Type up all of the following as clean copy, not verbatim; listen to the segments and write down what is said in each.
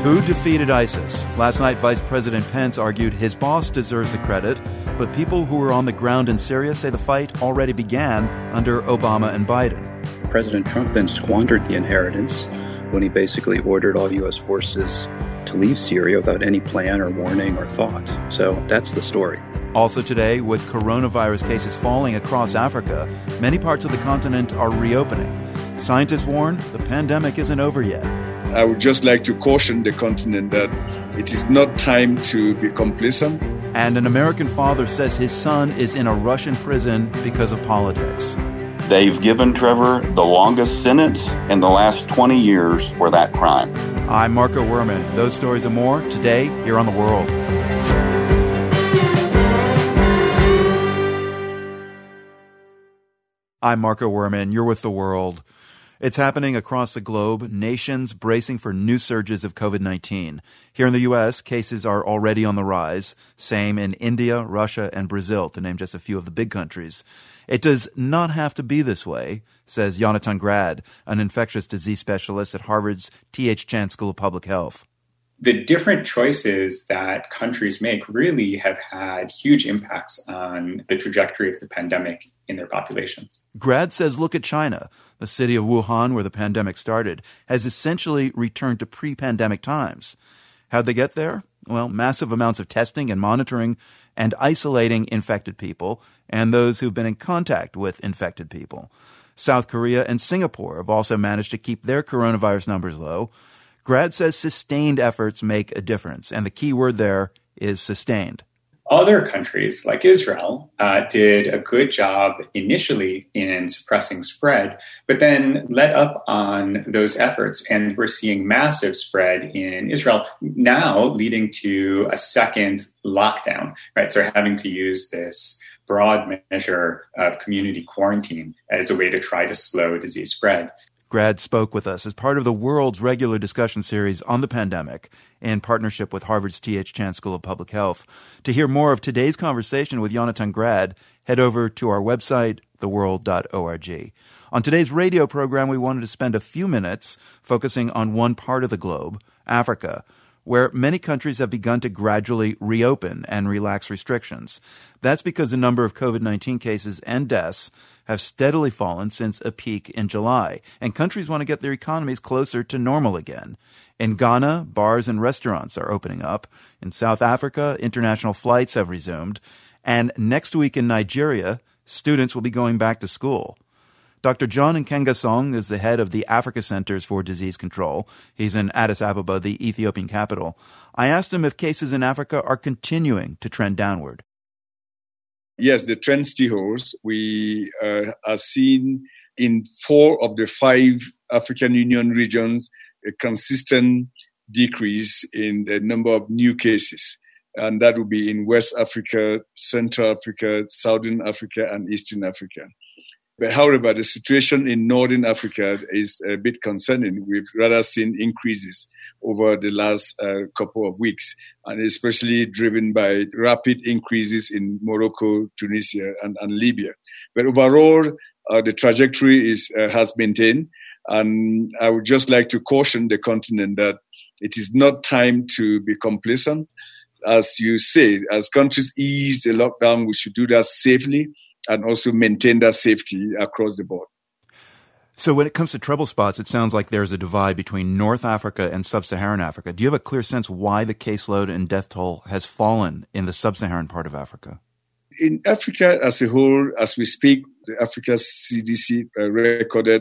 Who defeated ISIS? Last night, Vice President Pence argued his boss deserves the credit, but people who were on the ground in Syria say the fight already began under Obama and Biden. President Trump then squandered the inheritance when he basically ordered all U.S. forces to leave Syria without any plan or warning or thought. So that's the story. Also today, with coronavirus cases falling across Africa, many parts of the continent are reopening. Scientists warn the pandemic isn't over yet. I would just like to caution the continent that it is not time to be complacent. And an American father says his son is in a Russian prison because of politics. They've given Trevor the longest sentence in the last 20 years for that crime. I'm Marco Werman. Those stories and more today here on The World. I'm Marco Werman. You're with The World. It's happening across the globe, nations bracing for new surges of COVID-19. Here in the U.S., cases are already on the rise. Same in India, Russia, and Brazil, to name just a few of the big countries. It does not have to be this way, says Yonatan Grad, an infectious disease specialist at Harvard's T.H. Chan School of Public Health. The different choices that countries make really have had huge impacts on the trajectory of the pandemic in their populations. Grad says look at China. The city of Wuhan, where the pandemic started, has essentially returned to pre-pandemic times. How'd they get there? Well, massive amounts of testing and monitoring and isolating infected people and those who've been in contact with infected people. South Korea and Singapore have also managed to keep their coronavirus numbers low. Grad says sustained efforts make a difference, and the key word there is sustained. Other countries, like Israel, did a good job initially in suppressing spread, but then let up on those efforts, and we're seeing massive spread in Israel now, leading to a second lockdown, right? So having to use this broad measure of community quarantine as a way to try to slow disease spread. Grad spoke with us as part of the world's regular discussion series on the pandemic in partnership with Harvard's T.H. Chan School of Public Health. To hear more of today's conversation with Yonatan Grad, head over to our website, theworld.org. On today's radio program, we wanted to spend a few minutes focusing on one part of the globe, Africa, where many countries have begun to gradually reopen and relax restrictions. That's because the number of COVID-19 cases and deaths have steadily fallen since a peak in July, and countries want to get their economies closer to normal again. In Ghana, bars and restaurants are opening up. In South Africa, international flights have resumed. And next week in Nigeria, students will be going back to school. Dr. John Nkengasong is the head of the Africa Centers for Disease Control. He's in Addis Ababa, the Ethiopian capital. I asked him if cases in Africa are continuing to trend downward. Yes, the trend still holds. We are seeing in 4 of the 5 African Union regions a consistent decrease in the number of new cases. And that will be in West Africa, Central Africa, Southern Africa, and Eastern Africa. But however, the situation in Northern Africa is a bit concerning. We've rather seen increases over the last couple of weeks, and especially driven by rapid increases in Morocco, Tunisia, and Libya. But overall, the trajectory has maintained, and I would just like to caution the continent that it is not time to be complacent. As you say, as countries ease the lockdown, we should do that safely and also maintain that safety across the board. So when it comes to trouble spots, it sounds like there's a divide between North Africa and Sub-Saharan Africa. Do you have a clear sense why the caseload and death toll has fallen in the Sub-Saharan part of Africa? In Africa as a whole, as we speak, the Africa CDC recorded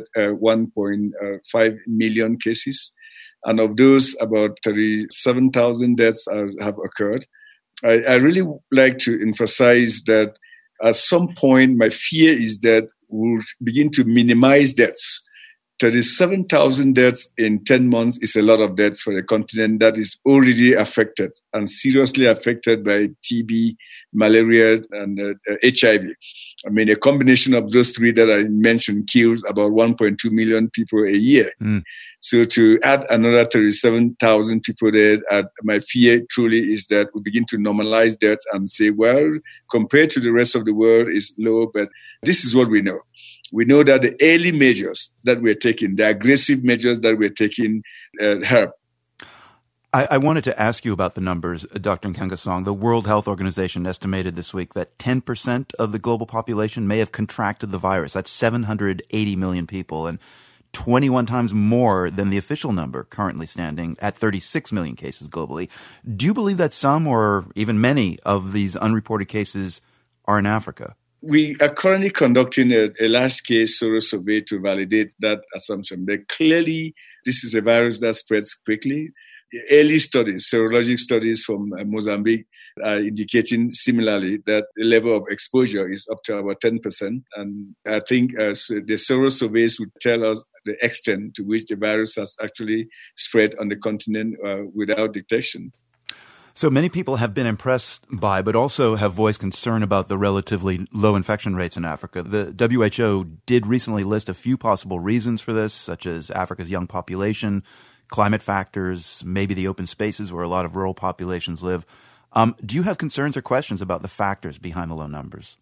1.5 million cases. And of those, about 37,000 deaths have occurred. I really like to emphasize that at some point, my fear is that we'll begin to minimize deaths. 37,000 deaths in 10 months is a lot of deaths for a continent that is already affected and seriously affected by TB, malaria, and HIV. I mean, a combination of those 3 that I mentioned kills about 1.2 million people a year. So to add another 37,000 people there, my fear truly is that we begin to normalize that and say, well, compared to the rest of the world, it's low, but this is what we know. We know that the early measures that we're taking, the aggressive measures that we're taking, help. I wanted to ask you about the numbers, Dr. Nkengasong. The World Health Organization estimated this week that 10% of the global population may have contracted the virus. That's 780 million people, and 21 times more than the official number, currently standing at 36 million cases globally. Do you believe that some or even many of these unreported cases are in Africa? We are currently conducting a large-scale sero survey to validate that assumption. But clearly, this is a virus that spreads quickly. Early studies, serologic studies from Mozambique, are indicating similarly that the level of exposure is up to about 10%. And I think the sero surveys would tell us the extent to which the virus has actually spread on the continent without detection. So many people have been impressed by, but also have voiced concern about the relatively low infection rates in Africa. The WHO did recently list a few possible reasons for this, such as Africa's young population, climate factors, maybe the open spaces where a lot of rural populations live. Do you have concerns or questions about the factors behind the low numbers?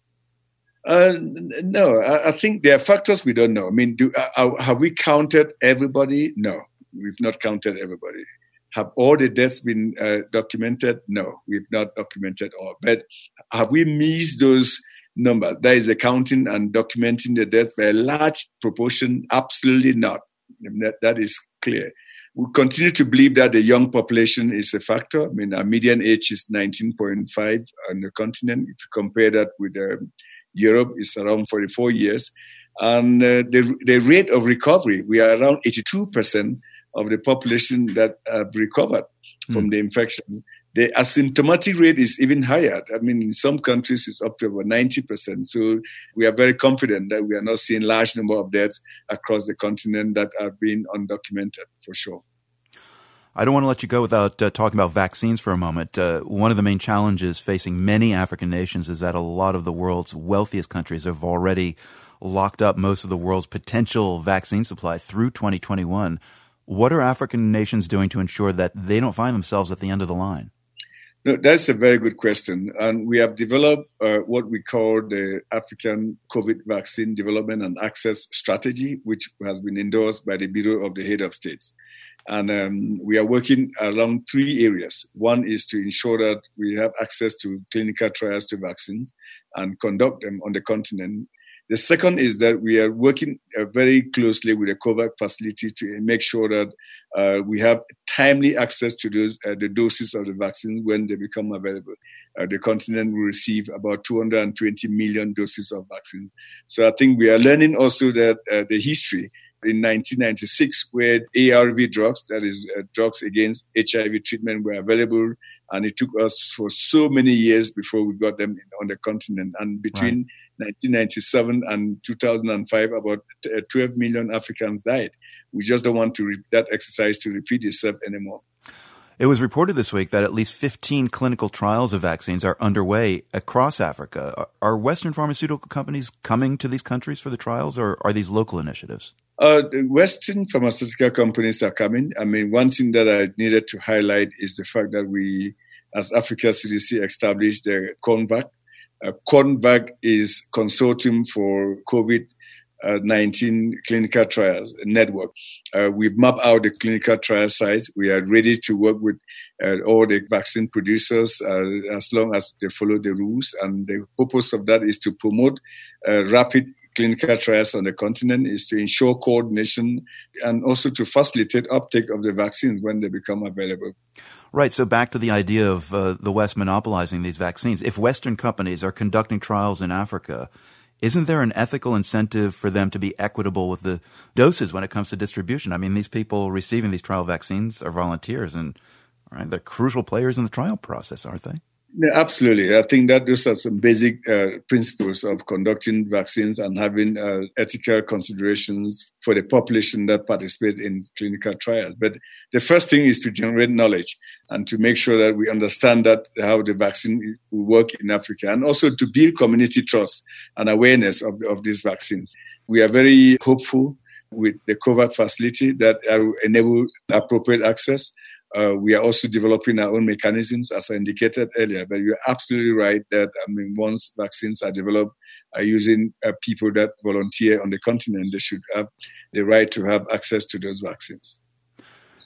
No, I think there are factors we don't know. I mean, have we counted everybody? No, we've not counted everybody. Have all the deaths been documented? No, we've not documented all. But have we missed those numbers? That is the counting and documenting the deaths by a large proportion? Absolutely not. That is clear. We continue to believe that the young population is a factor. I mean, our median age is 19.5 on the continent. If you compare that with Europe, it's around 44 years. And the rate of recovery, we are around 82% of the population that have recovered from the infection. The asymptomatic rate is even higher. I mean, in some countries, it's up to over 90%. So we are very confident that we are not seeing large number of deaths across the continent that are being undocumented, for sure. I don't want to let you go without talking about vaccines for a moment. One of the main challenges facing many African nations is that a lot of the world's wealthiest countries have already locked up most of the world's potential vaccine supply through 2021. What are African nations doing to ensure that they don't find themselves at the end of the line? No, that's a very good question. And we have developed what we call the African COVID Vaccine Development and Access Strategy, which has been endorsed by the Bureau of the Head of States. And we are working along three areas. One is to ensure that we have access to clinical trials to vaccines and conduct them on the continent. The second is that we are working very closely with the COVAX facility to make sure that we have timely access to those the doses of the vaccines when they become available. The continent will receive about 220 million doses of vaccines. So I think we are learning also that the history in 1996, where ARV drugs, that is drugs against HIV treatment, were available, and it took us for so many years before we got them on the continent. And between 1997 and 2005, about 12 million Africans died. We just don't want that exercise to repeat itself anymore. It was reported this week that at least 15 clinical trials of vaccines are underway across Africa. Are Western pharmaceutical companies coming to these countries for the trials, or are these local initiatives? The Western pharmaceutical companies are coming. I mean, one thing that I needed to highlight is the fact that we, as Africa CDC, established the CONVAC. CONVAC is Consortium for COVID-19 Clinical Trials Network. We've mapped out the clinical trial sites. We are ready to work with all the vaccine producers as long as they follow the rules. And the purpose of that is to promote rapid clinical trials on the continent, is to ensure coordination and also to facilitate uptake of the vaccines when they become available. Right. So back to the idea of the West monopolizing these vaccines. If Western companies are conducting trials in Africa, isn't there an ethical incentive for them to be equitable with the doses when it comes to distribution? I mean, these people receiving these trial vaccines are volunteers, and they're crucial players in the trial process, aren't they? Yeah, absolutely. I think that those are some basic principles of conducting vaccines and having ethical considerations for the population that participate in clinical trials. But the first thing is to generate knowledge and to make sure that we understand that how the vaccine will work in Africa, and also to build community trust and awareness of these vaccines. We are very hopeful with the COVAX facility that will enable appropriate access. We are also developing our own mechanisms, as I indicated earlier. But you're absolutely right that, once vaccines are developed, using people that volunteer on the continent, they should have the right to have access to those vaccines.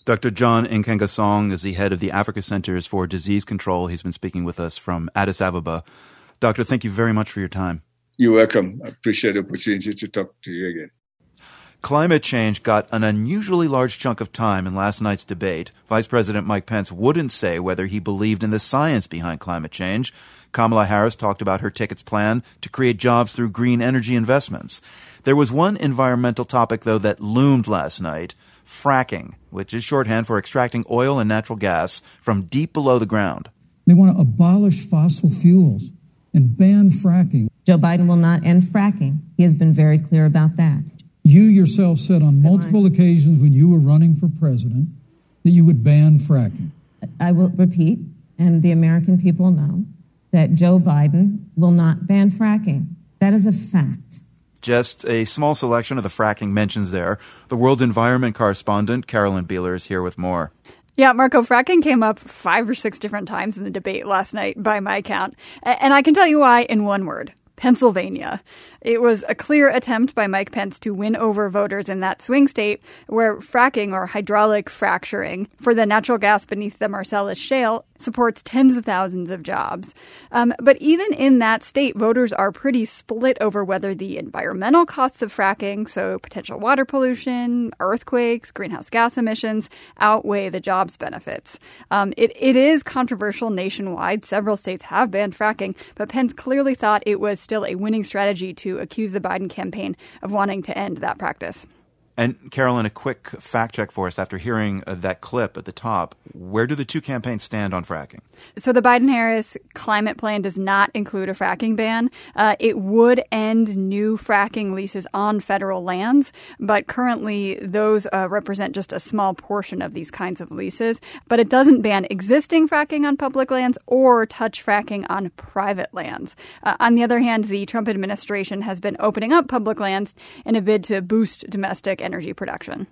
Dr. John Nkengasong is the head of the Africa Centers for Disease Control. He's been speaking with us from Addis Ababa. Doctor, thank you very much for your time. You're welcome. I appreciate the opportunity to talk to you again. Climate change got an unusually large chunk of time in last night's debate. Vice President Mike Pence wouldn't say whether he believed in the science behind climate change. Kamala Harris talked about her ticket's plan to create jobs through green energy investments. There was one environmental topic, though, that loomed last night: fracking, which is shorthand for extracting oil and natural gas from deep below the ground. They want to abolish fossil fuels and ban fracking. Joe Biden will not end fracking. He has been very clear about that. You yourself said on multiple occasions when you were running for president that you would ban fracking. I will repeat, and the American people know, that Joe Biden will not ban fracking. That is a fact. Just a small selection of the fracking mentions there. The world's environment correspondent, Carolyn Beeler, is here with more. Yeah, Marco, fracking came up 5 or 6 different times in the debate last night by my count. And I can tell you why in one word: Pennsylvania. It was a clear attempt by Mike Pence to win over voters in that swing state where fracking, or hydraulic fracturing, for the natural gas beneath the Marcellus Shale supports tens of thousands of jobs. But even in that state, voters are pretty split over whether the environmental costs of fracking, so potential water pollution, earthquakes, greenhouse gas emissions, outweigh the jobs benefits. It is controversial nationwide. Several states have banned fracking, but Pence clearly thought it was still a winning strategy to accuse the Biden campaign of wanting to end that practice. And Carolyn, a quick fact check for us after hearing that clip at the top. Where do the two campaigns stand on fracking? So the Biden-Harris climate plan does not include a fracking ban. It would end new fracking leases on federal lands, but currently those represent just a small portion of these kinds of leases. But it doesn't ban existing fracking on public lands or touch fracking on private lands. On the other hand, the Trump administration has been opening up public lands in a bid to boost domestic energy production.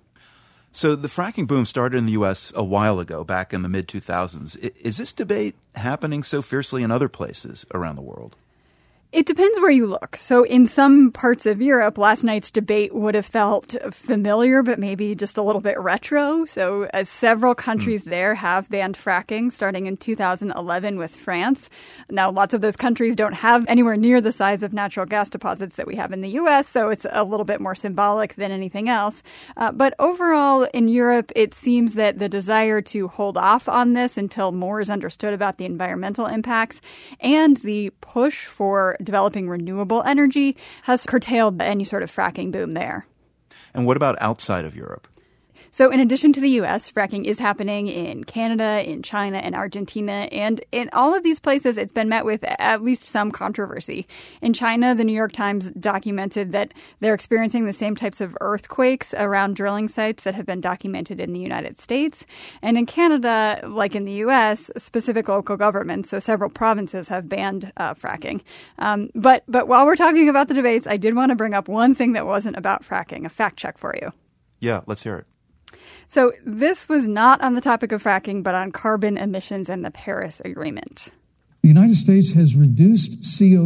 So the fracking boom started in the U.S. a while ago, back in the mid-2000s. Is this debate happening so fiercely in other places around the world? It depends where you look. So in some parts of Europe, last night's debate would have felt familiar, but maybe just a little bit retro. So several countries there have banned fracking, starting in 2011 with France. Now, lots of those countries don't have anywhere near the size of natural gas deposits that we have in the U.S., so it's a little bit more symbolic than anything else. But overall, in Europe, it seems that the desire to hold off on this until more is understood about the environmental impacts and the push for developing renewable energy has curtailed any sort of fracking boom there. And what about outside of Europe? So in addition to the U.S., fracking is happening in Canada, in China, and Argentina. And in all of these places, it's been met with at least some controversy. In China, the New York Times documented that they're experiencing the same types of earthquakes around drilling sites that have been documented in the United States. And in Canada, like in the U.S., specific local governments, so several provinces, have banned fracking. But while we're talking about the debates, I did want to bring up one thing that wasn't about fracking, a fact check for you. Yeah, let's hear it. So this was not on the topic of fracking, but on carbon emissions and the Paris Agreement. The United States has reduced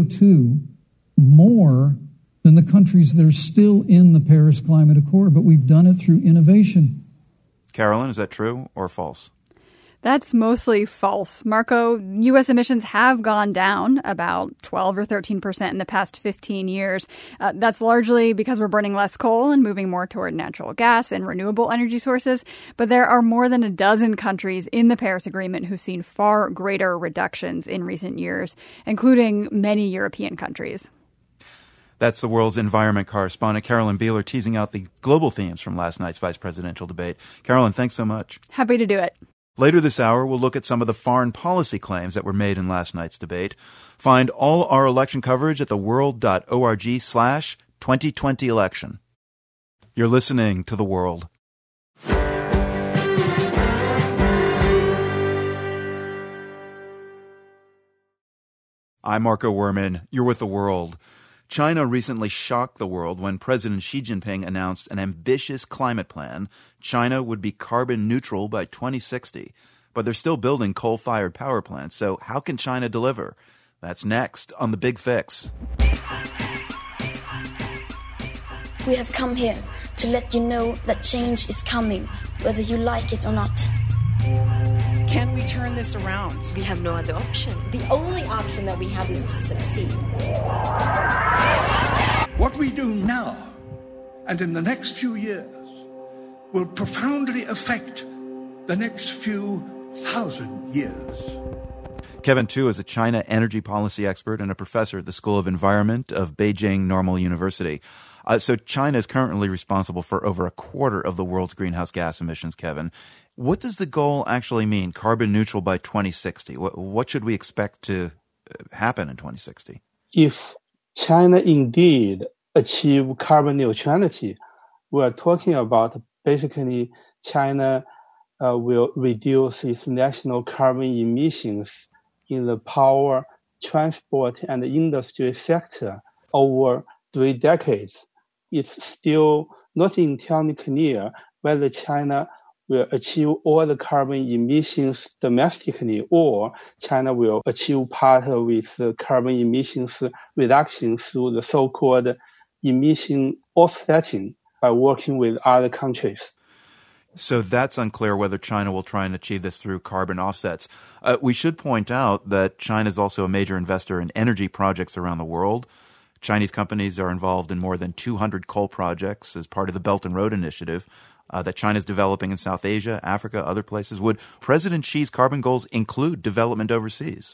CO2 more than the countries that are still in the Paris Climate Accord, but we've done it through innovation. Carolyn, is that true or false? That's mostly false. Marco, U.S. emissions have gone down about 12 or 13% in the past 15 years. That's largely because we're burning less coal and moving more toward natural gas and renewable energy sources. But there are more than a dozen countries in the Paris Agreement who've seen far greater reductions in recent years, including many European countries. That's the world's environment correspondent, Carolyn Beeler, teasing out the global themes from last night's vice presidential debate. Carolyn, thanks so much. Happy to do it. Later this hour, we'll look at some of the foreign policy claims that were made in last night's debate. Find all our election coverage at theworld.org/2020election. You're listening to The World. I'm Marco Werman. You're with The World. China recently shocked the world when President Xi Jinping announced an ambitious climate plan. China would be carbon neutral by 2060. But they're still building coal-fired power plants, so how can China deliver? That's next on The Big Fix. We have come here to let you know that change is coming, whether you like it or not. Can we turn this around? We have no other option. The only option that we have is to succeed. What we do now and in the next few years will profoundly affect the next few thousand years. Kevin Tu is a China energy policy expert and a professor at the School of Environment of Beijing Normal University. So China is currently responsible for over a quarter of the world's greenhouse gas emissions, Kevin. What does the goal actually mean, carbon neutral by 2060? What should we expect to happen in 2060? If China indeed achieve carbon neutrality, we're talking about basically China will reduce its national carbon emissions in the power, transport, and industry sector over 3 decades. It's still not entirely clear whether China will achieve all the carbon emissions domestically or China will achieve part of its carbon emissions reduction through the so-called emission offsetting by working with other countries. So that's unclear whether China will try and achieve this through carbon offsets. We should point out that China is also a major investor in energy projects around the world. Chinese companies are involved in more than 200 coal projects as part of the Belt and Road Initiative that China is developing in South Asia, Africa, other places. Would President Xi's carbon goals include development overseas?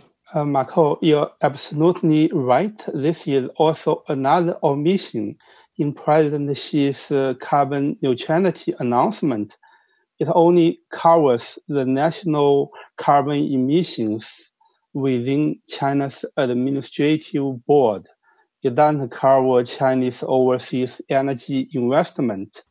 Marco, you're absolutely right. This is also another omission in President Xi's carbon neutrality announcement. It only covers the national carbon emissions within China's administrative board. It doesn't cover Chinese overseas energy investment.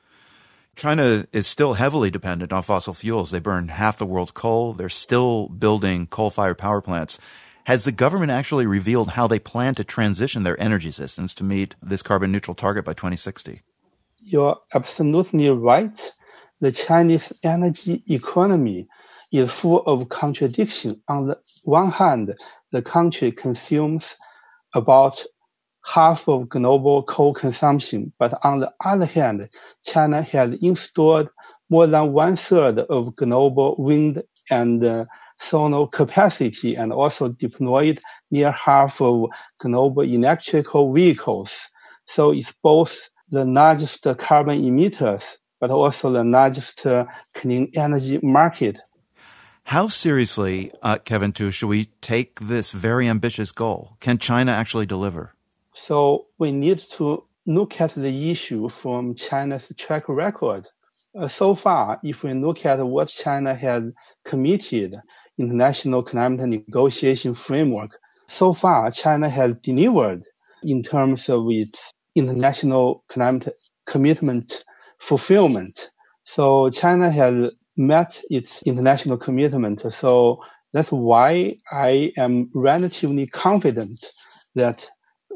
China is still heavily dependent on fossil fuels. They burn half the world's coal. They're still building coal-fired power plants. Has the government actually revealed how they plan to transition their energy systems to meet this carbon neutral target by 2060? You're absolutely right. The Chinese energy economy is full of contradiction. On the one hand, the country consumes about half of global coal consumption, but on the other hand, China has installed more than 1/3 of global wind and solar capacity and also deployed near half of global electrical vehicles. So it's both the largest carbon emitters, but also the largest clean energy market. How seriously, Kevin Tu, should we take this very ambitious goal? Can China actually deliver? So we need to look at the issue from China's track record. So far, if we look at what China has committed international climate negotiation framework, so far China has delivered in terms of its international climate commitment fulfillment. So China has met its international commitment. So that's why I am relatively confident that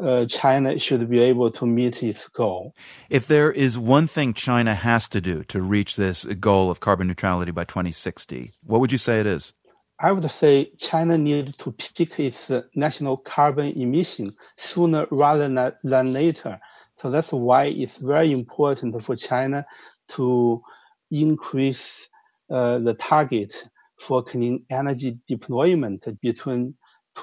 China should be able to meet its goal. If there is one thing China has to do to reach this goal of carbon neutrality by 2060, what would you say it is? I would say China needs to peak its national carbon emission sooner rather than later. So that's why it's very important for China to increase the target for clean energy deployment between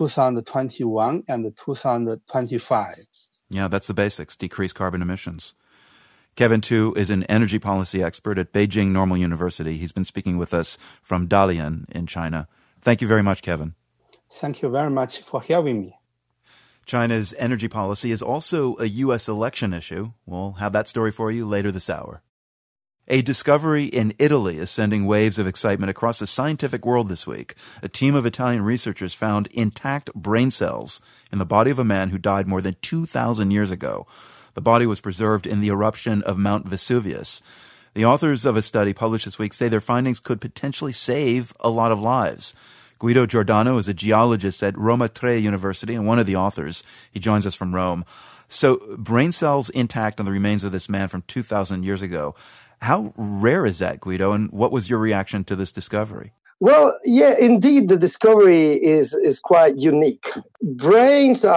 2021 and 2025. Yeah, that's the basics, decrease carbon emissions. Kevin Tu is an energy policy expert at Beijing Normal University. He's been speaking with us from Dalian in China. Thank you very much, Kevin. Thank you very much for having me. China's energy policy is also a U.S. election issue. We'll have that story for you later this hour. A discovery in Italy is sending waves of excitement across the scientific world this week. A team of Italian researchers found intact brain cells in the body of a man who died more than 2,000 years ago. The body was preserved in the eruption of Mount Vesuvius. The authors of a study published this week say their findings could potentially save a lot of lives. Guido Giordano is a geologist at Roma Tre University and one of the authors. He joins us from Rome. So brain cells intact on the remains of this man from 2,000 years ago. How rare is that, Guido, and what was your reaction to this discovery? Well, yeah, indeed, the discovery is quite unique. Brains are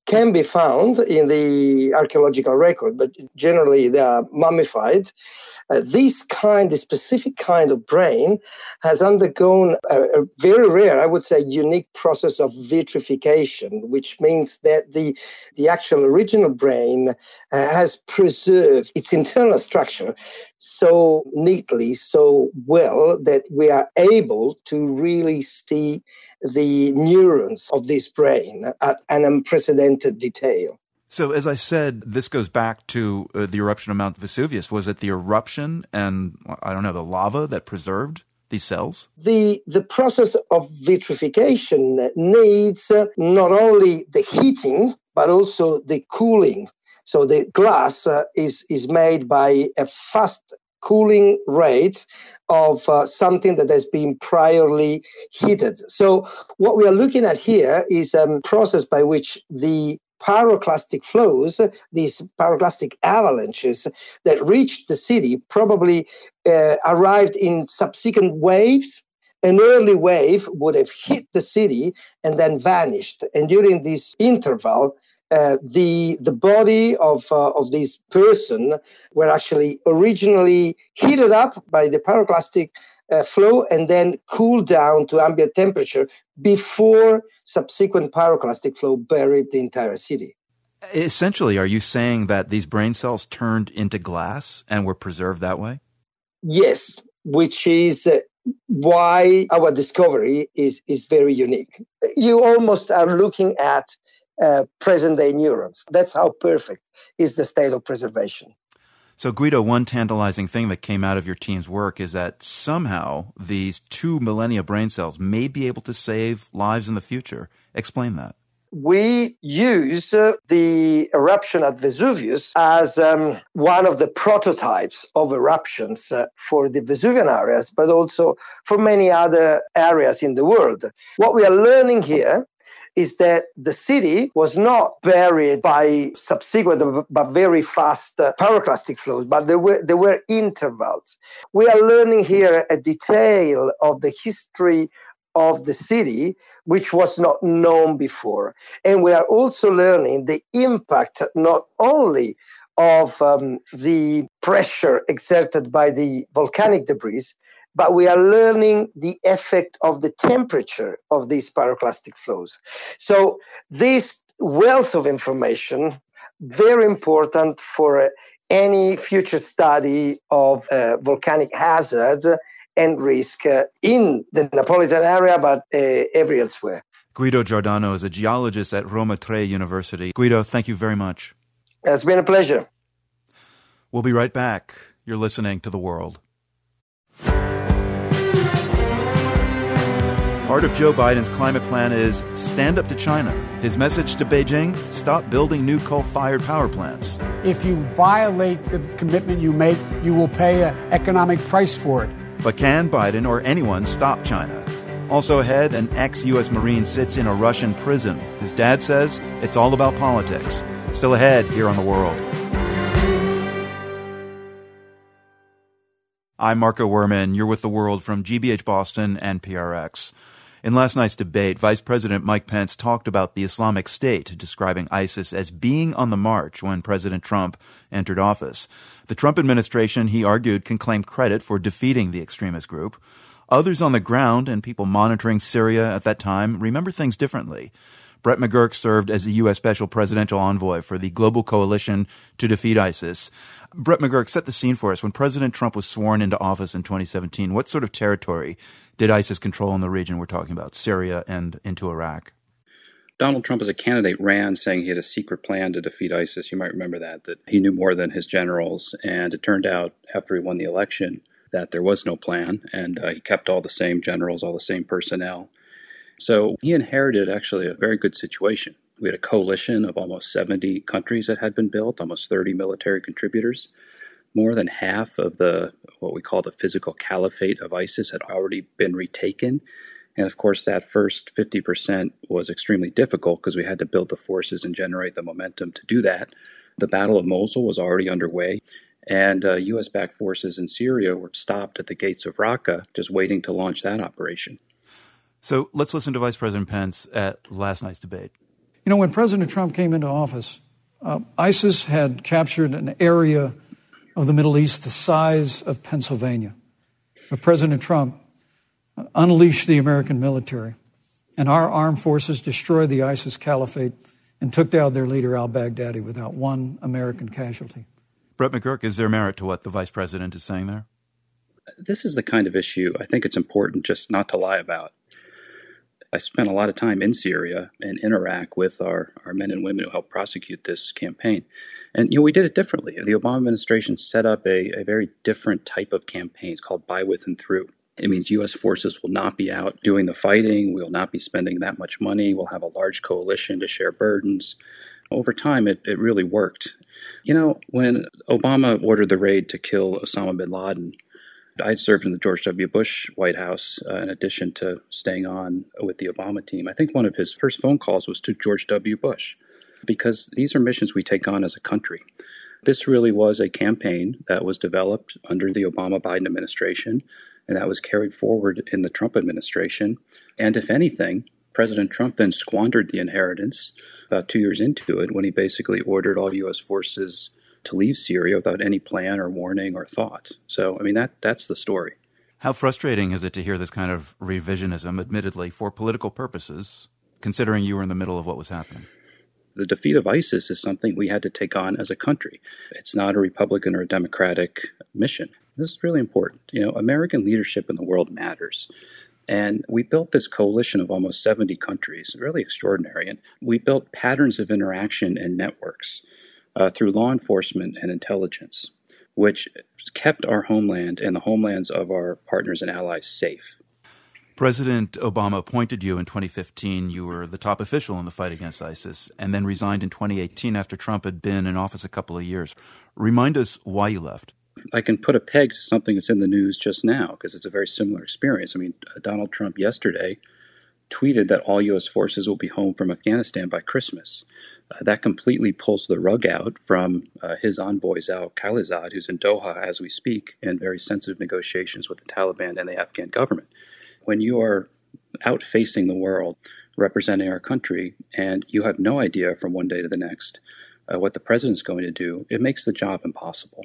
can be found in the archaeological record, but generally they are mummified. This specific kind of brain has undergone a very rare, I would say, unique process of vitrification, which means that the actual original brain has preserved its internal structure so neatly, so well, that we are able to really see the neurons of this brain at an unprecedented detail. So, as I said, this goes back to the eruption of Mount Vesuvius. Was it the eruption and, the lava that preserved these cells? The process of vitrification needs not only the heating, but also the cooling. So the glass is made by a fast cooling rate of something that has been priorly heated. So what we are looking at here is a process by which the pyroclastic flows, these pyroclastic avalanches that reached the city, probably arrived in subsequent waves. An early wave would have hit the city and then vanished. And during this interval, the body of this person were actually originally heated up by the pyroclastic flow and then cooled down to ambient temperature before subsequent pyroclastic flow buried the entire city. Essentially, are you saying that these brain cells turned into glass and were preserved that way? Yes, which is why our discovery is very unique. You almost are looking at present-day neurons. That's how perfect is the state of preservation. So, Guido, one tantalizing thing that came out of your team's work is that somehow these 2 millennia brain cells may be able to save lives in the future. Explain that. We use the eruption at Vesuvius as one of the prototypes of eruptions for the Vesuvian areas, but also for many other areas in the world. What we are learning here is that the city was not buried by subsequent but very fast pyroclastic flows, but there were intervals. We are learning here a detail of the history of the city which was not known before. And we are also learning the impact not only of the pressure exerted by the volcanic debris, but we are learning the effect of the temperature of these pyroclastic flows. So this wealth of information, very important for any future study of volcanic hazard and risk in the Napolitan area, but every elsewhere. Guido Giordano is a geologist at Roma Tre University. Guido, thank you very much. It's been a pleasure. We'll be right back. You're listening to The World. Part of Joe Biden's climate plan is stand up to China. His message to Beijing, stop building new coal-fired power plants. If you violate the commitment you make, you will pay an economic price for it. But can Biden or anyone stop China? Also ahead, an ex-U.S. Marine sits in a Russian prison. His dad says it's all about politics. Still ahead here on The World. I'm Marco Werman. You're with The World from GBH Boston and PRX. In last night's debate, Vice President Mike Pence talked about the Islamic State, describing ISIS as being on the march when President Trump entered office. The Trump administration, he argued, can claim credit for defeating the extremist group. Others on the ground and people monitoring Syria at that time remember things differently. Brett McGurk served as the U.S. Special Presidential Envoy for the Global Coalition to Defeat ISIS. Brett McGurk, set the scene for us. When President Trump was sworn into office in 2017, what sort of territory did ISIS control in the region we're talking about, Syria and into Iraq? Donald Trump as a candidate ran saying he had a secret plan to defeat ISIS. You might remember that he knew more than his generals. And it turned out after he won the election that there was no plan, and he kept all the same generals, all the same personnel. So he inherited actually a very good situation. We had a coalition of almost 70 countries that had been built, almost 30 military contributors. More than half of what we call the physical caliphate of ISIS had already been retaken. And of course, that first 50% was extremely difficult because we had to build the forces and generate the momentum to do that. The Battle of Mosul was already underway, and U.S.-backed forces in Syria were stopped at the gates of Raqqa, just waiting to launch that operation. So let's listen to Vice President Pence at last night's debate. You know, when President Trump came into office, ISIS had captured an area of the Middle East the size of Pennsylvania. But President Trump unleashed the American military, and our armed forces destroyed the ISIS caliphate and took down their leader al-Baghdadi without one American casualty. Brett McGurk, is there merit to what the vice president is saying there? This is the kind of issue I think it's important just not to lie about. I spent a lot of time in Syria and in Iraq with our men and women who helped prosecute this campaign. And, we did it differently. The Obama administration set up a very different type of campaign. It's called By, With, and Through. It means U.S. forces will not be out doing the fighting. We will not be spending that much money. We'll have a large coalition to share burdens. Over time, it really worked. When Obama ordered the raid to kill Osama bin Laden, I had served in the George W. Bush White House in addition to staying on with the Obama team. I think one of his first phone calls was to George W. Bush, because these are missions we take on as a country. This really was a campaign that was developed under the Obama-Biden administration, and that was carried forward in the Trump administration. And if anything, President Trump then squandered the inheritance about 2 years into it when he basically ordered all U.S. forces to leave Syria without any plan or warning or thought. So, that's the story. How frustrating is it to hear this kind of revisionism, admittedly, for political purposes, considering you were in the middle of what was happening? The defeat of ISIS is something we had to take on as a country. It's not a Republican or a Democratic mission. This is really important. American leadership in the world matters. And we built this coalition of almost 70 countries, really extraordinary. And we built patterns of interaction and networks through law enforcement and intelligence, which kept our homeland and the homelands of our partners and allies safe. President Obama appointed you in 2015. You were the top official in the fight against ISIS, and then resigned in 2018 after Trump had been in office a couple of years. Remind us why you left. I can put a peg to something that's in the news just now because it's a very similar experience. Donald Trump yesterday tweeted that all U.S. forces will be home from Afghanistan by Christmas. That completely pulls the rug out from his envoy, Zal Khalilzad, who's in Doha as we speak in very sensitive negotiations with the Taliban and the Afghan government. When you are out facing the world, representing our country, and you have no idea from one day to the next what the president's going to do, it makes the job impossible.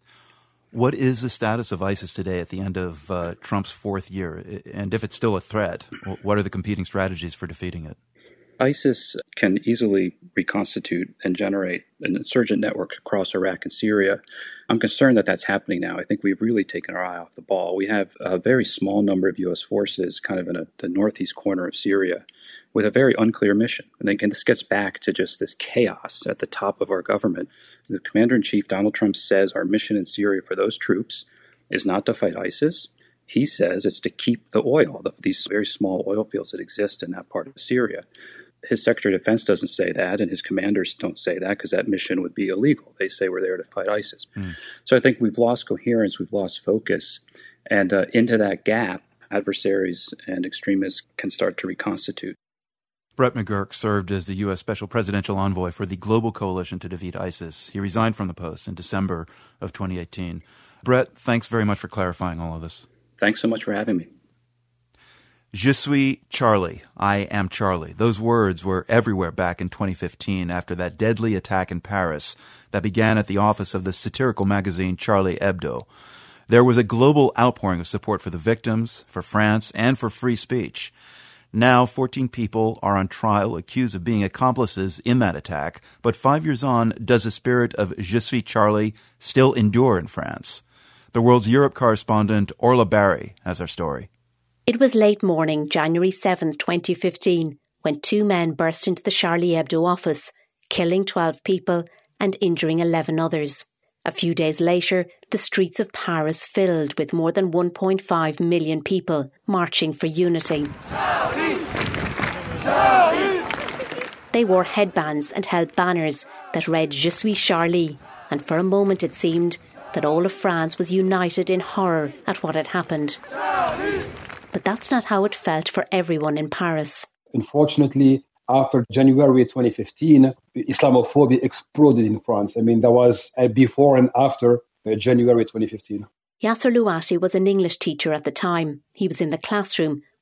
What is the status of ISIS today at the end of Trump's fourth year? And if it's still a threat, what are the competing strategies for defeating it? ISIS can easily reconstitute and generate an insurgent network across Iraq and Syria. I'm concerned that that's happening now. I think we've really taken our eye off the ball. We have a very small number of U.S. forces kind of in the northeast corner of Syria with a very unclear mission. And again, this gets back to just this chaos at the top of our government. The Commander-in-Chief, Donald Trump, says our mission in Syria for those troops is not to fight ISIS. He says it's to keep the oil, these very small oil fields that exist in that part of Syria. His Secretary of Defense doesn't say that, and his commanders don't say that because that mission would be illegal. They say we're there to fight ISIS. So I think we've lost coherence, we've lost focus, and into that gap, adversaries and extremists can start to reconstitute. Brett McGurk served as the U.S. Special Presidential Envoy for the Global Coalition to Defeat ISIS. He resigned from the post in December of 2018. Brett, thanks very much for clarifying all of this. Thanks so much for having me. Je suis Charlie. I am Charlie. Those words were everywhere back in 2015 after that deadly attack in Paris that began at the office of the satirical magazine Charlie Hebdo. There was a global outpouring of support for the victims, for France, and for free speech. Now, 14 people are on trial accused of being accomplices in that attack, but 5 years on, does the spirit of Je suis Charlie still endure in France? The World's Europe correspondent Orla Barry has our story. It was late morning, January 7th, 2015, when two men burst into the Charlie Hebdo office, killing 12 people and injuring 11 others. A few days later, the streets of Paris filled with more than 1.5 million people marching for unity. Charlie! Charlie! They wore headbands and held banners that read Je suis Charlie, and for a moment it seemed that all of France was united in horror at what had happened. Charlie! But that's not how it felt for everyone in Paris. Unfortunately, after January 2015, Islamophobia exploded in France. There was a before and after January 2015. Yasser Louati was an English teacher at the time. He was in the classroom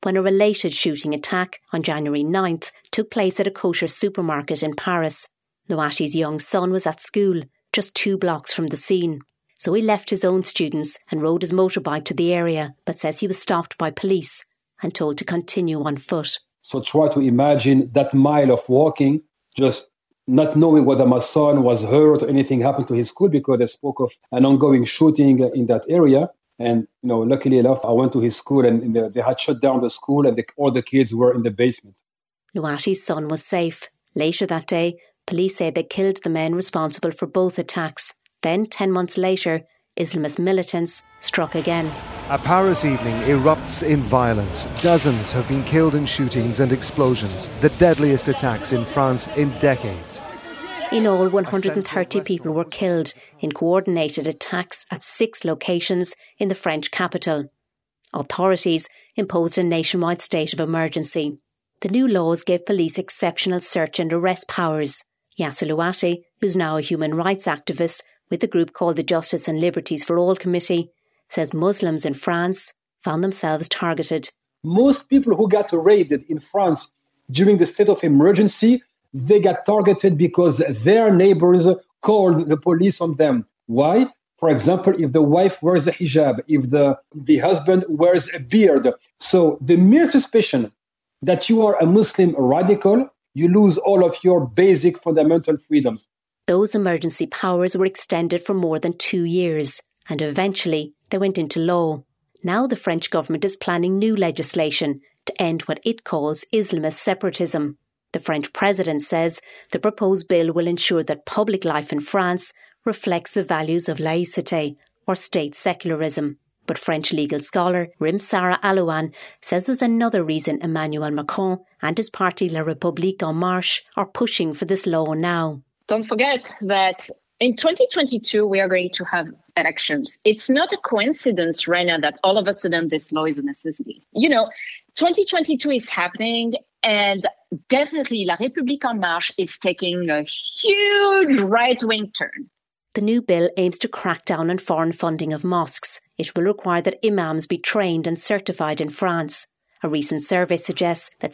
when a related shooting attack on January 9th took place at a kosher supermarket in Paris. Louati's young son was at school, just 2 blocks from the scene. So he left his own students and rode his motorbike to the area, but says he was stopped by police and told to continue on foot. So try to imagine that mile of walking, just not knowing whether my son was hurt or anything happened to his school, because they spoke of an ongoing shooting in that area. And, luckily enough, I went to his school and they had shut down the school and all the kids were in the basement. Louati's son was safe. Later that day, police say they killed the men responsible for both attacks. Then, 10 months later, Islamist militants struck again. A Paris evening erupts in violence. Dozens have been killed in shootings and explosions, the deadliest attacks in France in decades. In all, 130 people were killed in coordinated attacks at 6 locations in the French capital. Authorities imposed a nationwide state of emergency. The new laws gave police exceptional search and arrest powers. Yasser Louati, who's now a human rights activist with the group called the Justice and Liberties for All Committee, says Muslims in France found themselves targeted. Most people who got raided in France during the state of emergency, they got targeted because their neighbors called the police on them. Why? For example, if the wife wears a hijab, if the husband wears a beard. So the mere suspicion that you are a Muslim radical, you lose all of your basic fundamental freedoms. Those emergency powers were extended for more than 2 years, and eventually they went into law. Now the French government is planning new legislation to end what it calls Islamist separatism. The French president says the proposed bill will ensure that public life in France reflects the values of laïcité, or state secularism. But French legal scholar Rimsara Alouane says there's another reason Emmanuel Macron and his party La République En Marche are pushing for this law now. Don't forget that in 2022, we are going to have elections. It's not a coincidence right now that all of a sudden this law is a necessity. 2022 is happening, and definitely La République En Marche is taking a huge right-wing turn. The new bill aims to crack down on foreign funding of mosques. It will require that imams be trained and certified in France. A recent survey suggests that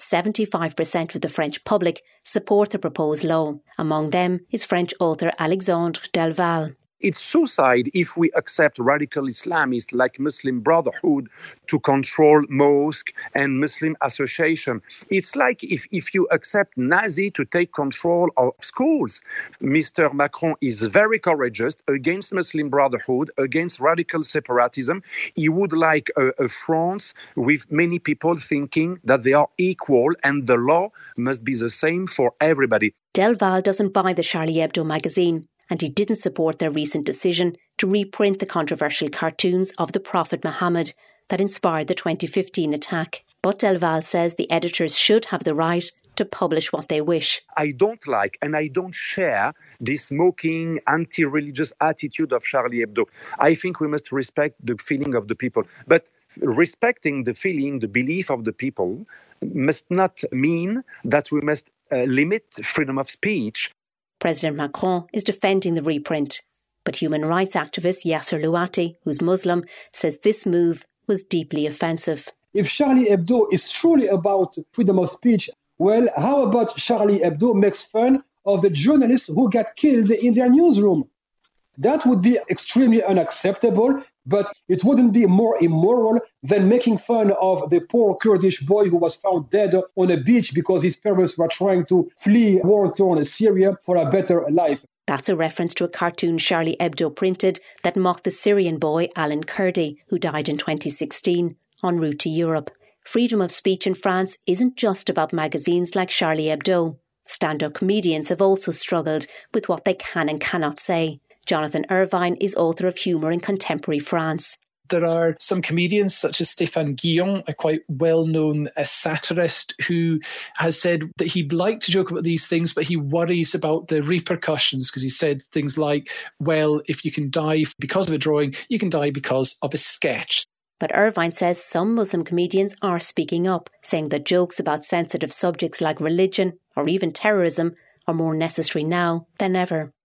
75% of the French public support the proposed law. Among them is French author Alexandre Delval. It's suicide if we accept radical Islamists like Muslim Brotherhood to control mosque and Muslim association. It's like if you accept Nazi to take control of schools. Mr. Macron is very courageous against Muslim Brotherhood, against radical separatism. He would like a France with many people thinking that they are equal and the law must be the same for everybody. Delval doesn't buy the Charlie Hebdo magazine, and he didn't support their recent decision to reprint the controversial cartoons of the Prophet Muhammad that inspired the 2015 attack. But Delval says the editors should have the right to publish what they wish. I don't like and I don't share this mocking, anti-religious attitude of Charlie Hebdo. I think we must respect the feeling of the people. But respecting the feeling, the belief of the people must not mean that we must limit freedom of speech. President Macron is defending the reprint, but human rights activist Yasser Louati, who's Muslim, says this move was deeply offensive. If Charlie Hebdo is truly about freedom of speech, well, how about Charlie Hebdo makes fun of the journalists who got killed in their newsroom? That would be extremely unacceptable, but it wouldn't be more immoral than making fun of the poor Kurdish boy who was found dead on a beach because his parents were trying to flee war-torn Syria for a better life. That's a reference to a cartoon Charlie Hebdo printed that mocked the Syrian boy Alan Kurdi, who died in 2016 en route to Europe. Freedom of speech in France isn't just about magazines like Charlie Hebdo. Stand-up comedians have also struggled with what they can and cannot say. Jonathan Irvine is author of Humour in Contemporary France. There are some comedians such as Stéphane Guillon, a quite well-known satirist, who has said that he'd like to joke about these things, but he worries about the repercussions because he said things like, well, if you can die because of a drawing, you can die because of a sketch. But Irvine says some Muslim comedians are speaking up, saying that jokes about sensitive subjects like religion or even terrorism are more necessary now than ever.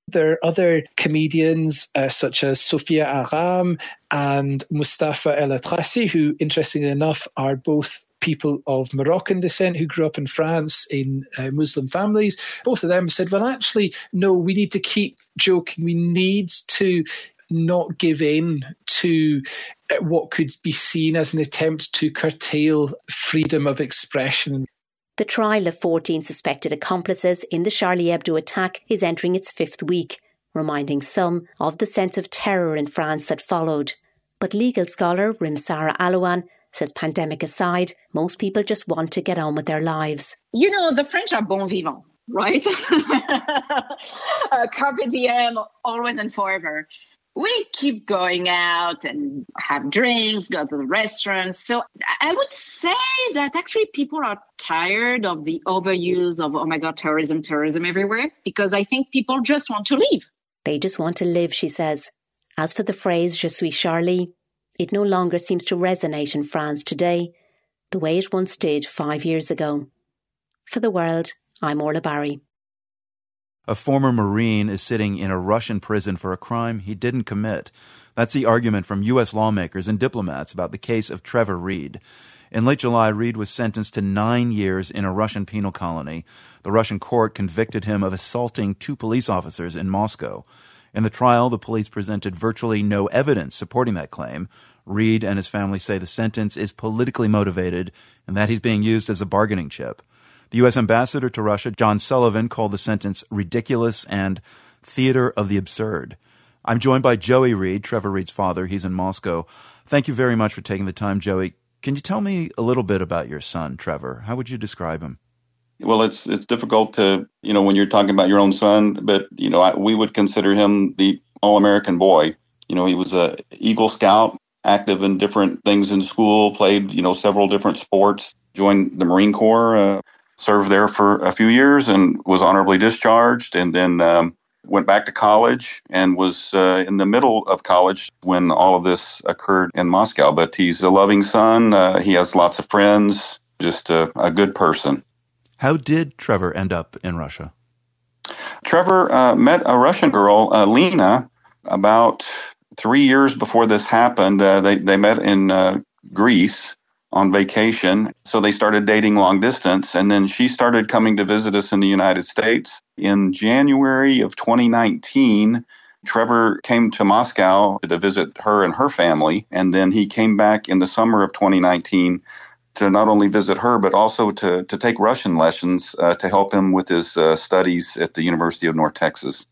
There are other comedians such as Sophia Aram and Mustafa El Atrassi, who, interestingly enough, are both people of Moroccan descent who grew up in France in Muslim families. Both of them said, well, actually, no, we need to keep joking. We need to not give in to what could be seen as an attempt to curtail freedom of expression. The trial of 14 suspected accomplices in the Charlie Hebdo attack is entering its 5th week, reminding some of the sense of terror in France that followed. But legal scholar Rimsara Alouan says, pandemic aside, most people just want to get on with their lives. You know, the French are bon vivant, right? Carpe diem, always and forever. We keep going out and have drinks, go to the restaurants. So I would say that actually people are tired of the overuse of, oh my God, terrorism everywhere, because I think people just want to leave. They just want to live, she says. As for the phrase, Je suis Charlie, it no longer seems to resonate in France today the way it once did 5 years ago. For The World, I'm Orla Barry. A former Marine is sitting in a Russian prison for a crime he didn't commit. That's the argument from U.S. lawmakers and diplomats about the case of Trevor Reed. In late July, Reed was sentenced to 9 years in a Russian penal colony. The Russian court convicted him of assaulting 2 police officers in Moscow. In the trial, the police presented virtually no evidence supporting that claim. Reed and his family say the sentence is politically motivated and that he's being used as a bargaining chip. The U.S. ambassador to Russia, John Sullivan, called the sentence ridiculous and theater of the absurd. I'm joined by Joey Reed, Trevor Reed's father. He's in Moscow. Thank you very much for taking the time, Joey. Can you tell me a little bit about your son, Trevor? How would you describe him? Well, it's difficult to, when you're talking about your own son, but, we would consider him the all-American boy. He was a Eagle Scout, active in different things in school, played, several different sports, joined the Marine Corps, served there for a few years and was honorably discharged, and then went back to college and was in the middle of college when all of this occurred in Moscow. But he's a loving son. He has lots of friends, just a good person. How did Trevor end up in Russia? Trevor met a Russian girl, Lena, about 3 years before this happened. They met in Greece on vacation. So they started dating long distance, and then she started coming to visit us in the United States. In January of 2019, Trevor came to Moscow to visit her and her family, and then he came back in the summer of 2019 to not only visit her, but also to take Russian lessons to help him with his studies at the University of North Texas.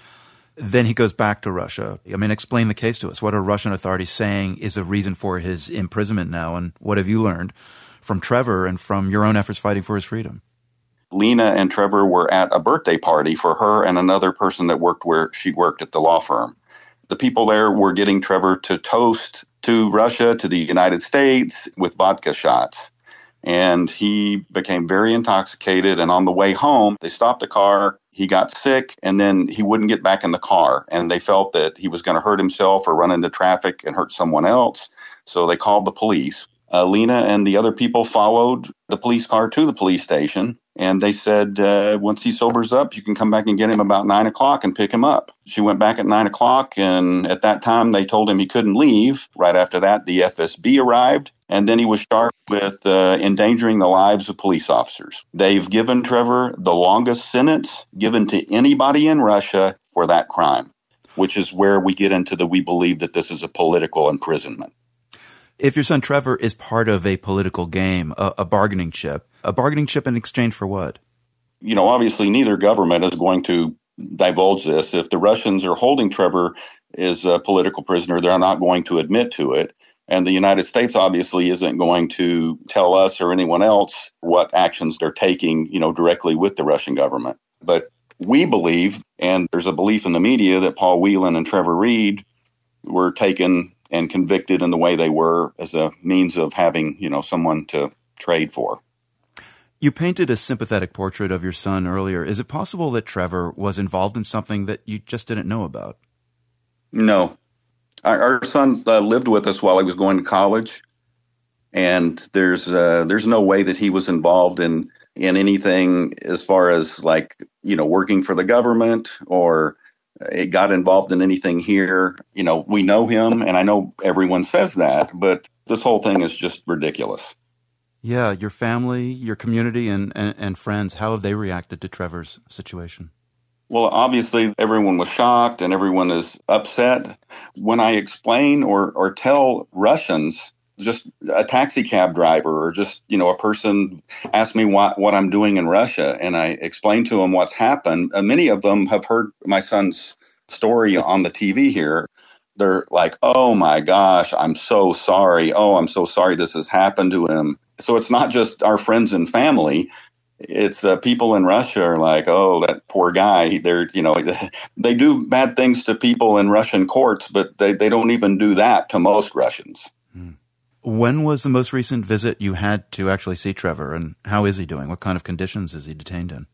Then he goes back to Russia. Explain the case to us. What are Russian authorities saying is the reason for his imprisonment now, and what have you learned from Trevor and from your own efforts fighting for his freedom? Lena and Trevor were at a birthday party for her and another person that worked where she worked at the law firm. The people there were getting Trevor to toast to Russia, to the United States, with vodka shots. And he became very intoxicated, and on the way home, they stopped the car. He got sick, and then he wouldn't get back in the car. And they felt that he was going to hurt himself or run into traffic and hurt someone else. So they called the police. Lena and the other people followed the police car to the police station. And they said, once he sobers up, you can come back and get him about 9 o'clock and pick him up. She went back at 9 o'clock, and at that time, they told him he couldn't leave. Right after that, the FSB arrived, and then he was charged with endangering the lives of police officers. They've given Trevor the longest sentence given to anybody in Russia for that crime, which is where we get into we believe that this is a political imprisonment. If your son Trevor is part of a political game, a bargaining chip in exchange for what? Obviously neither government is going to divulge this. If the Russians are holding Trevor as a political prisoner, they're not going to admit to it. And the United States obviously isn't going to tell us or anyone else what actions they're taking, directly with the Russian government. But we believe, and there's a belief in the media, that Paul Whelan and Trevor Reed were taken and convicted in the way they were as a means of having, someone to trade for. You painted a sympathetic portrait of your son earlier. Is it possible that Trevor was involved in something that you just didn't know about? No. Our son lived with us while he was going to college, and there's no way that he was involved in anything as far as working for the government or got involved in anything here. You know, we know him, and I know everyone says that, but this whole thing is just ridiculous. Yeah, your family, your community, and friends, how have they reacted to Trevor's situation? Well, obviously, everyone was shocked and everyone is upset. When I explain or tell Russians, just a taxi cab driver or just, a person asked me what I'm doing in Russia, and I explain to them what's happened. Many of them have heard my son's story on the TV here. They're like, oh, my gosh, I'm so sorry. Oh, I'm so sorry this has happened to him. So it's not just our friends and family. It's people in Russia are like, oh, that poor guy. They do bad things to people in Russian courts, but they don't even do that to most Russians. When was the most recent visit you had to actually see Trevor, and how is he doing? What kind of conditions is he detained in?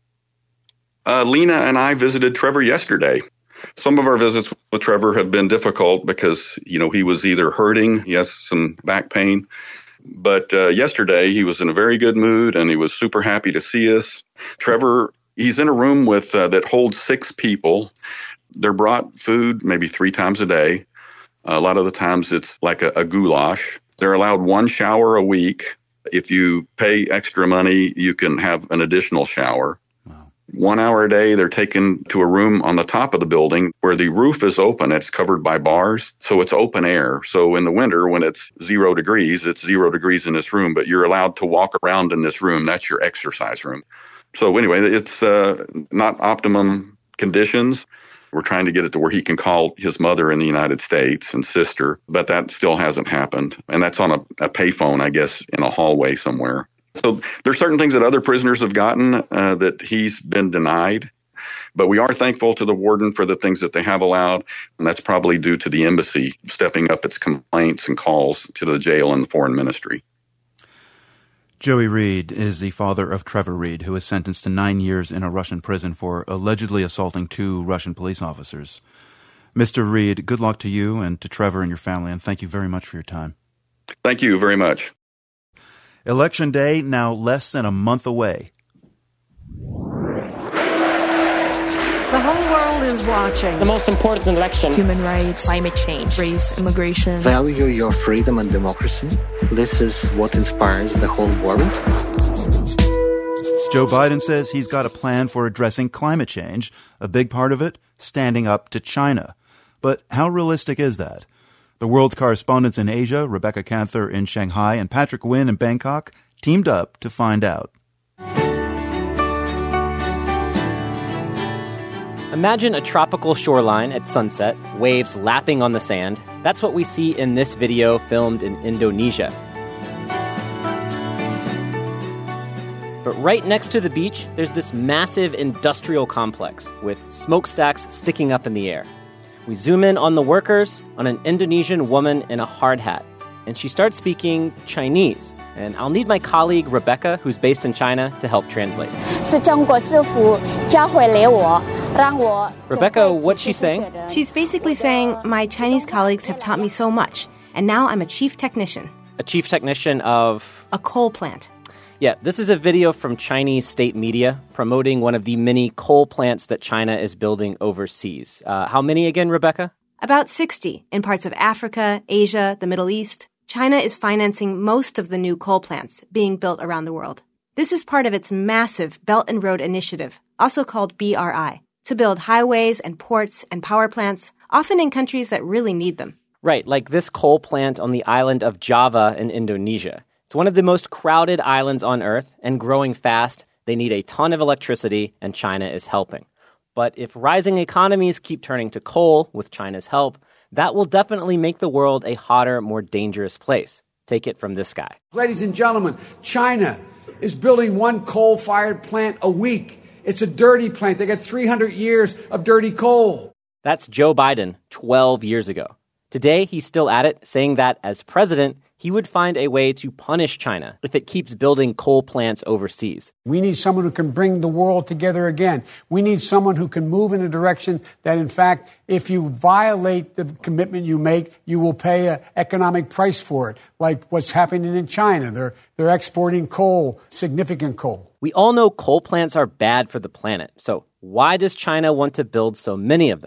Lena and I visited Trevor yesterday. Some of our visits with Trevor have been difficult because, he was either hurting, he has some back pain. But yesterday he was in a very good mood and he was super happy to see us. Trevor, he's in a room with that holds 6 people. They're brought food maybe 3 times a day. A lot of the times it's like a goulash. They're allowed 1 shower a week. If you pay extra money, you can have an additional shower. Wow. 1 hour a day, they're taken to a room on the top of the building where the roof is open. It's covered by bars, so it's open air. So in the winter, when it's 0 degrees, it's 0 degrees in this room, but you're allowed to walk around in this room. That's your exercise room. So anyway, it's not optimum conditions. We're trying to get it to where he can call his mother in the United States and sister, but that still hasn't happened. And that's on a payphone, I guess, in a hallway somewhere. So there's certain things that other prisoners have gotten that he's been denied. But we are thankful to the warden for the things that they have allowed. And that's probably due to the embassy stepping up its complaints and calls to the jail and the foreign ministry. Joey Reid is the father of Trevor Reid, who was sentenced to 9 years in a Russian prison for allegedly assaulting 2 Russian police officers. Mr. Reid, good luck to you and to Trevor and your family, and thank you very much for your time. Thank you very much. Election Day now less than a month away. The whole world is watching. The most important election. Human rights, climate change, race, immigration. Value your freedom and democracy. This is what inspires the whole world. Joe Biden says he's got a plan for addressing climate change, a big part of it standing up to China. But how realistic is that? The world's correspondents in Asia, Rebecca Canther in Shanghai and Patrick Nguyen in Bangkok, teamed up to find out. Imagine a tropical shoreline at sunset, waves lapping on the sand. That's what we see in this video filmed in Indonesia. But right next to the beach, there's this massive industrial complex with smokestacks sticking up in the air. We zoom in on the workers, on an Indonesian woman in a hard hat. And she starts speaking Chinese. And I'll need my colleague Rebecca, who's based in China, to help translate. Rebecca, what's she saying? She's basically saying, my Chinese colleagues have taught me so much, and now I'm a chief technician. A chief technician of? A coal plant. Yeah, this is a video from Chinese state media promoting one of the many coal plants that China is building overseas. How many again, Rebecca? About 60 in parts of Africa, Asia, the Middle East. China is financing most of the new coal plants being built around the world. This is part of its massive Belt and Road Initiative, also called BRI, to build highways and ports and power plants, often in countries that really need them. Right, like this coal plant on the island of Java in Indonesia. It's one of the most crowded islands on Earth and growing fast. They need a ton of electricity, and China is helping. But if rising economies keep turning to coal with China's help, that will definitely make the world a hotter, more dangerous place. Take it from this guy. Ladies and gentlemen, China is building 1 coal-fired plant a week. It's a dirty plant. They got 300 years of dirty coal. That's Joe Biden 12 years ago. Today, he's still at it, saying that as president, he would find a way to punish China if it keeps building coal plants overseas. We need someone who can bring the world together again. We need someone who can move in a direction that, in fact, if you violate the commitment you make, you will pay an economic price for it, like what's happening in China. They're exporting coal, significant coal. We all know coal plants are bad for the planet. So why does China want to build so many of them?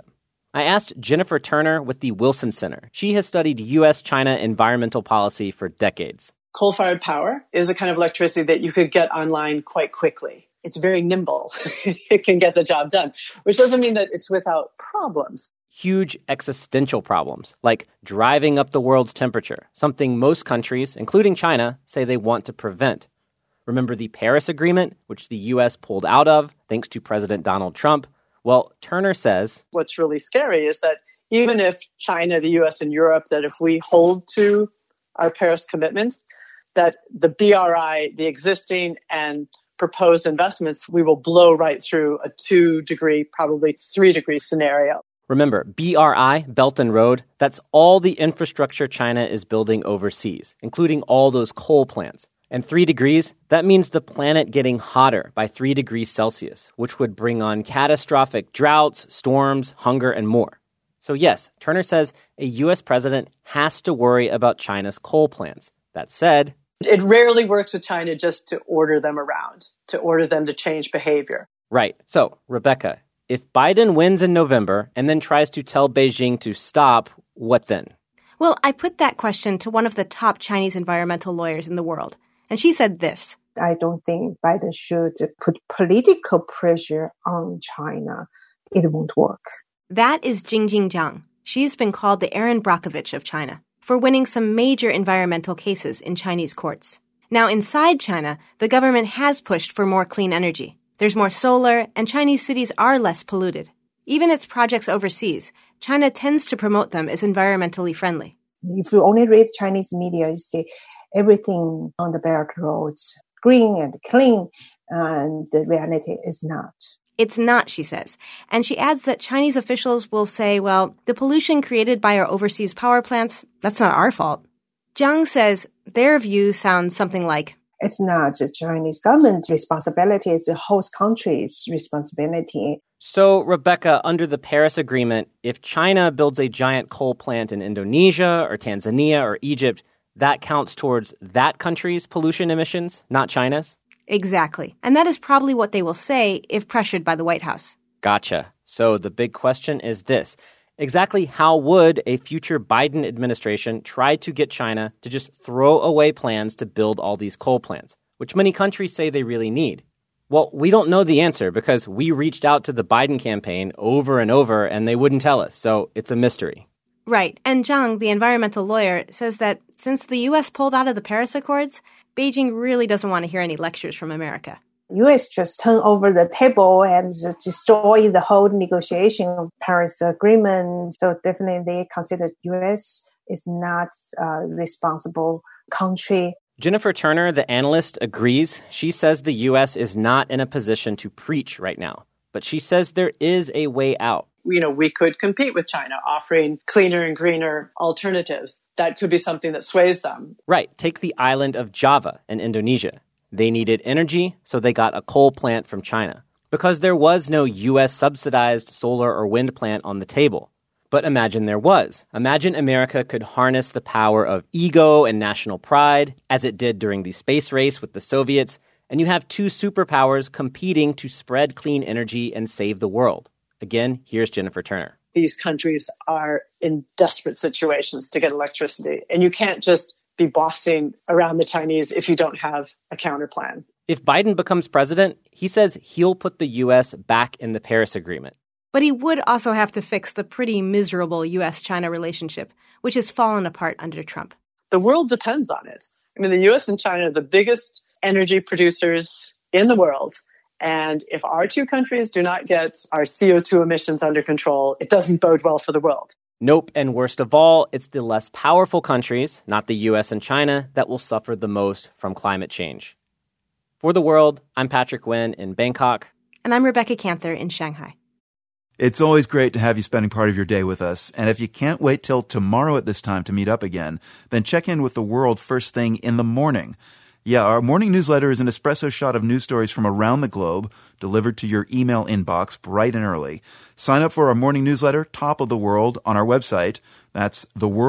I asked Jennifer Turner with the Wilson Center. She has studied U.S.-China environmental policy for decades. Coal-fired power is a kind of electricity that you could get online quite quickly. It's very nimble. It can get the job done, which doesn't mean that it's without problems. Huge existential problems, like driving up the world's temperature, something most countries, including China, say they want to prevent. Remember the Paris Agreement, which the U.S. pulled out of thanks to President Donald Trump? Well, Turner says, what's really scary is that even if China, the U.S., and Europe, that if we hold to our Paris commitments, that the BRI, the existing and proposed investments, we will blow right through a 2-degree, probably 3-degree scenario. Remember, BRI, Belt and Road, that's all the infrastructure China is building overseas, including all those coal plants. And 3 degrees, that means the planet getting hotter by 3 degrees Celsius, which would bring on catastrophic droughts, storms, hunger, and more. So yes, Turner says a U.S. president has to worry about China's coal plants. That said, it rarely works with China just to order them around, to order them to change behavior. Right. So, Rebecca, if Biden wins in November and then tries to tell Beijing to stop, what then? Well, I put that question to one of the top Chinese environmental lawyers in the world. And she said this. I don't think Biden should put political pressure on China. It won't work. That is Jingjing Jiang. She's been called the Erin Brockovich of China for winning some major environmental cases in Chinese courts. Now, inside China, the government has pushed for more clean energy. There's more solar, and Chinese cities are less polluted. Even its projects overseas, China tends to promote them as environmentally friendly. If you only read Chinese media, you see everything on the Belt Roads green and clean, and the reality is not. It's not, she says. And she adds that Chinese officials will say, well, the pollution created by our overseas power plants, that's not our fault. Jiang says their view sounds something like, it's not the Chinese government's responsibility, it's the host country's responsibility. So, Rebecca, under the Paris Agreement, if China builds a giant coal plant in Indonesia or Tanzania or Egypt, that counts towards that country's pollution emissions, not China's? Exactly. And that is probably what they will say if pressured by the White House. Gotcha. So the big question is this. Exactly how would a future Biden administration try to get China to just throw away plans to build all these coal plants, which many countries say they really need? Well, we don't know the answer because we reached out to the Biden campaign over and over and they wouldn't tell us, so it's a mystery. Right. And Jiang, the environmental lawyer, says that since the U.S. pulled out of the Paris Accords, Beijing really doesn't want to hear any lectures from America. U.S. just turn over the table and destroy the whole negotiation of Paris Agreement. So definitely they consider U.S. is not a responsible country. Jennifer Turner, the analyst, agrees. She says the U.S. is not in a position to preach right now, but she says there is a way out. We could compete with China, offering cleaner and greener alternatives. That could be something that sways them. Right. Take the island of Java in Indonesia. They needed energy, so they got a coal plant from China because there was no U.S. subsidized solar or wind plant on the table. But imagine there was. Imagine America could harness the power of ego and national pride, as it did during the space race with the Soviets, and you have two superpowers competing to spread clean energy and save the world. Again, here's Jennifer Turner. These countries are in desperate situations to get electricity, and you can't just be bossing around the Chinese if you don't have a counterplan. If Biden becomes president, he says he'll put the U.S. back in the Paris Agreement. But he would also have to fix the pretty miserable U.S.-China relationship, which has fallen apart under Trump. The world depends on it. I mean, the U.S. and China are the biggest energy producers in the world. And if our two countries do not get our CO2 emissions under control, it doesn't bode well for the world. Nope, and worst of all, it's the less powerful countries, not the U.S. and China, that will suffer the most from climate change. For The World, I'm Patrick Nguyen in Bangkok. And I'm Rebecca Canther in Shanghai. It's always great to have you spending part of your day with us. And if you can't wait till tomorrow at this time to meet up again, then check in with The World first thing in the morning. Yeah, our morning newsletter is an espresso shot of news stories from around the globe, delivered to your email inbox bright and early. Sign up for our morning newsletter, Top of the World, on our website. That's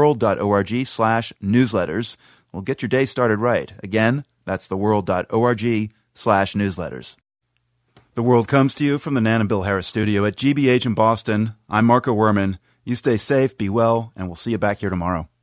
theworld.org/newsletters. We'll get your day started right. Again, that's theworld.org/newsletters. The World comes to you from the Nan and Bill Harris studio at GBH in Boston. I'm Marco Werman. You stay safe, be well, and we'll see you back here tomorrow.